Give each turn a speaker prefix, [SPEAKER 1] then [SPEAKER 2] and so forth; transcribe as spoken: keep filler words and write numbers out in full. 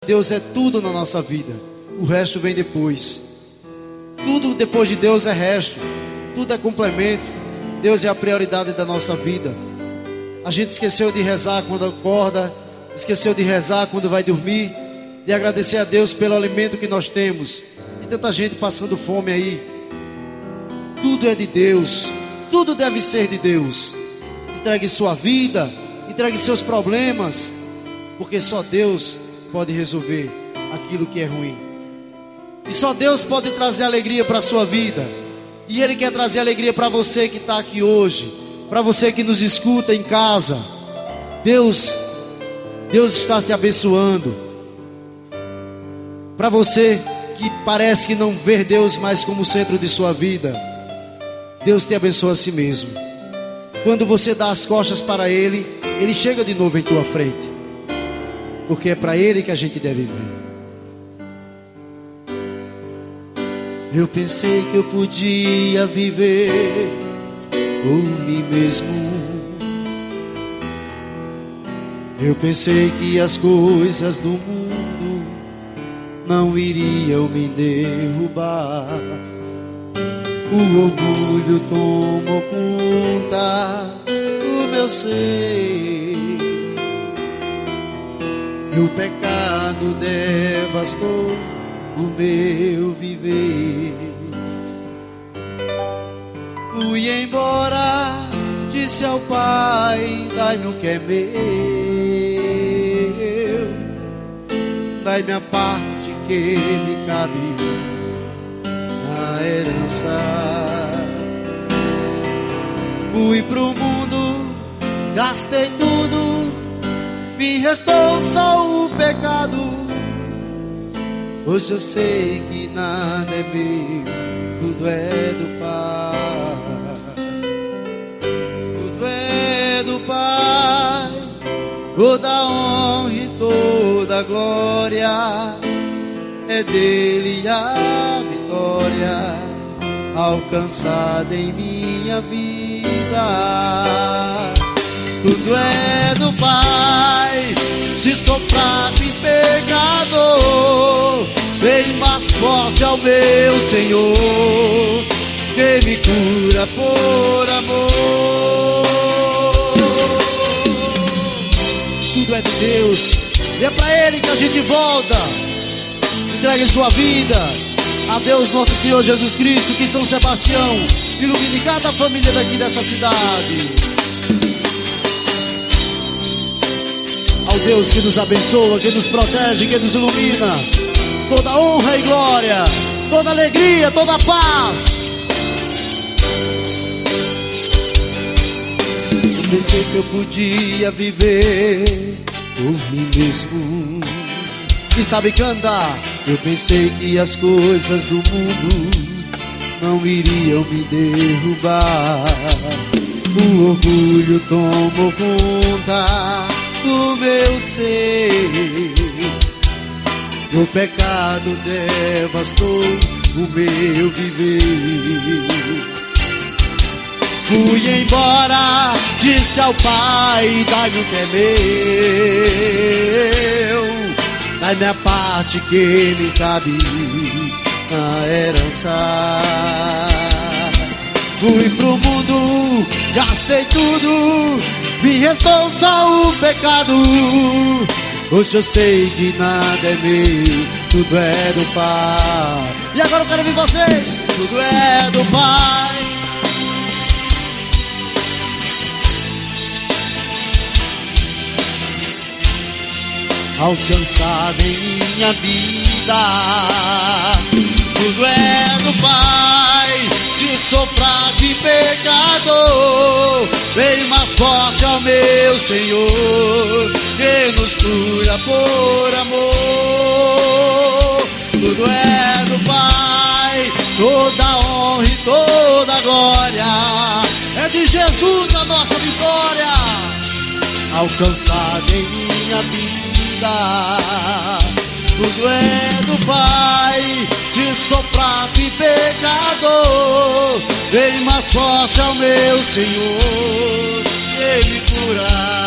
[SPEAKER 1] Deus é tudo na nossa vida, o resto vem depois. Tudo depois de Deus é resto, tudo é complemento. Deus é a prioridade da nossa vida. A gente esqueceu de rezar quando acorda, esqueceu de rezar quando vai dormir, de agradecer a Deus pelo alimento que nós temos. E tanta gente passando fome aí. Tudo é de Deus, tudo deve ser de Deus. Entregue sua vida, entregue seus problemas, porque só Deus pode resolver aquilo que é ruim. E só Deus pode trazer alegria para a sua vida. E Ele quer trazer alegria para você que está aqui hoje, para você que nos escuta em casa. Deus, Deus está te abençoando. Para você que parece que não vê Deus mais como o centro de sua vida, Deus te abençoa a si mesmo. Quando você dá as costas para Ele, Ele chega de novo em tua frente, porque é para Ele que a gente deve viver. Eu pensei que eu podia viver por mim mesmo. Eu pensei que as coisas do mundo não iriam me derrubar. O orgulho tomou conta do meu ser, e o pecado devastou o meu viver. Fui embora, disse ao Pai: dai-me o que é meu, dai-me a parte que me cabe na herança. Fui pro mundo, gastei tudo, me restou só o pecado. Hoje eu sei que nada é meu, tudo é do Pai. Tudo é do Pai. Toda honra e toda glória é dele a vitória alcançada em minha vida. Tudo é do Pai. Se sou fraco e pecador, vem mais forte ao meu Senhor, que me cura por amor. Tudo é de Deus, e é pra Ele que a gente volta. Entregue sua vida a Deus nosso Senhor Jesus Cristo, que São Sebastião ilumine cada família daqui dessa cidade. Ao Deus que nos abençoa, que nos protege, que nos ilumina, toda honra e glória, toda alegria, toda paz. Eu pensei que eu podia viver por mim mesmo. Quem sabe cantar? Eu pensei que as coisas do mundo não iriam me derrubar. O orgulho tomou conta do meu ser, o pecado devastou o meu viver. Fui embora, disse ao Pai: dai-me o que é meu, dai-me a parte que me cabe na herança. Fui pro mundo, gastei tudo, me restou só o pecado. Hoje eu sei que nada é meu, tudo é do Pai. E agora eu quero ouvir vocês. Tudo é do Pai. Alcançado em minha vida. Tudo é do Pai. Se sou fraco e pecador, vem mais forte ao meu Senhor, que nos cura por amor. Tudo é do Pai. Toda honra e toda glória é de Jesus a nossa vitória, alcançada em minha vida. Tudo é do Pai. Se sou fraco e pecador, vem mais forte ao meu Senhor, que me cura.